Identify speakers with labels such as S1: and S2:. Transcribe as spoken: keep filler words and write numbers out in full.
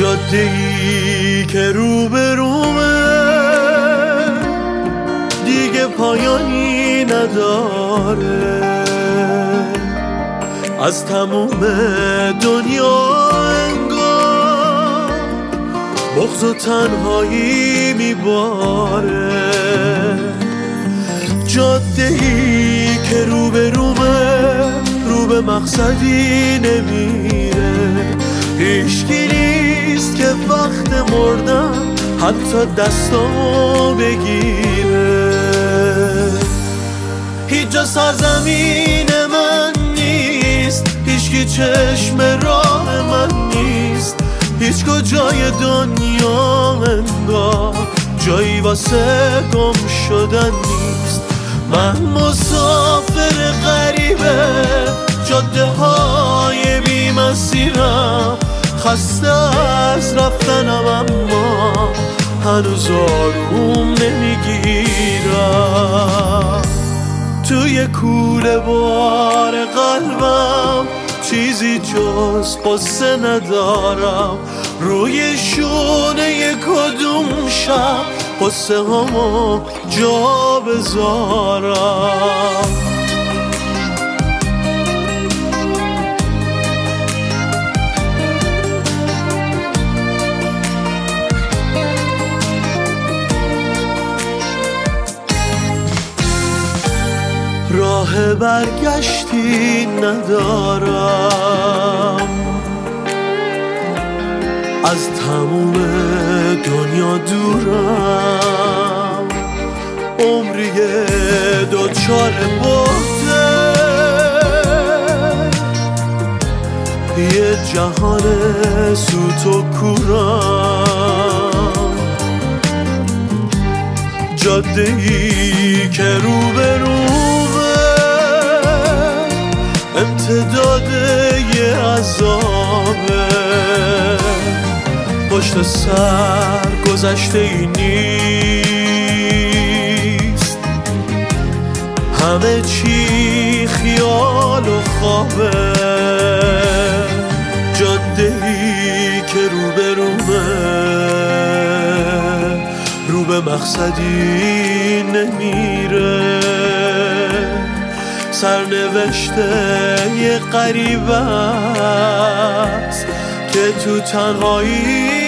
S1: جاده‌ای که رو به رومه دیگه پایانی نداره، از تموم دنیا انگار بغض و تنهایی میباره. جاده‌ای که رو به رومه رو به مقصدی نمیره، هیچکی نیست که وقت مردن حتی دستامو بگیره. هیچ جا سرزمین من نیست، هیچکی چشم راه من نیست، هیچ کجای دنیا انگار جایی واسه گم شدن نیست. من مسافر غریبه جاده های بی مسیرم، خسته از رفتنم اما هنوز آروم نمیگیرم. توی کوله بار قلبم چیزی جز قصه ندارم، روی شونه کدوم شب قصه همو جا بذارم. راه برگشتی ندارم، از تموم دنیا دورم، عمری دوچار بوده یه جهان سوت و کورم. جاده‌ای که رو به رومه امتداد یه عذابه، پشت سر گذشته ای نیست، همه چی خیال و خوابه. جاده‌ای که رو به رومه رو به مقصدی نمیره، سرنوشته یه غریبه است که تو تنهایی